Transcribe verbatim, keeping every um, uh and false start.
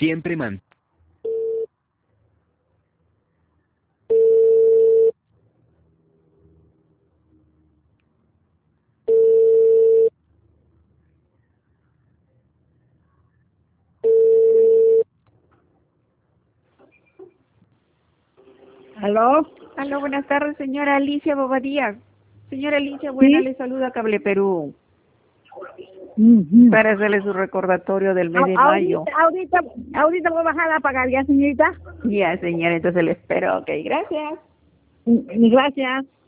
Siempre man. ¿Aló? Aló, buenas tardes, señora Alicia Bobadilla. Señora Alicia, buena, ¿Sí? le saluda Cable Perú Ujú. para hacerle su recordatorio del mes de A- mayo. Ahorita, ahorita, ahorita voy a bajar a pagar, ¿ya, señorita? Ya, señora, entonces le espero. Ok, gracias. Mm, Gracias.